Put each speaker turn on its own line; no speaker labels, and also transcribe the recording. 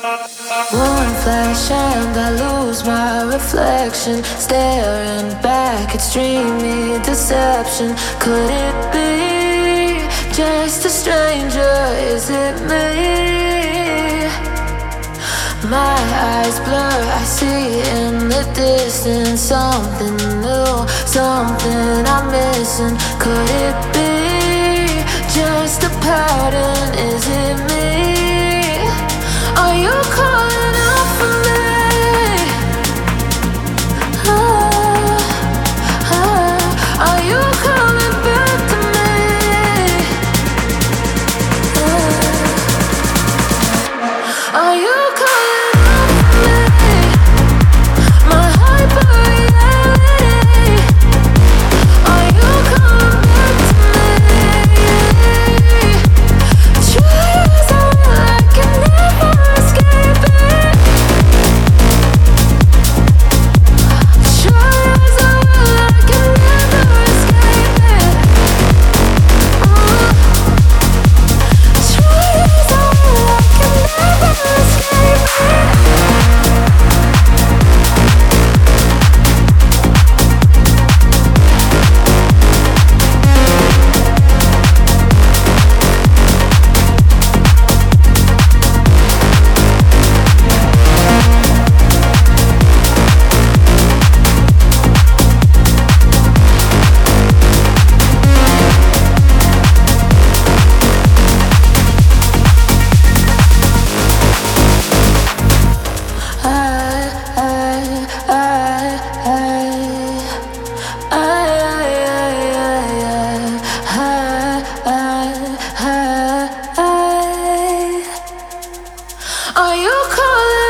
One flash and I lose my reflection. Staring back, it's dreamy deception. Could it be just a stranger? Is it me? My eyes blur, I see in the distance something new, something I'm missing. Could it be just a pattern? Is it me? Are you calling out for me? Are you coming back to me? Are you calling out for me? My hyper-reality. Are you coming back to me? Try as I will, I can never escape it. Try as I will, I can never escape it. Try as I will, I can never escape it. Are you calling?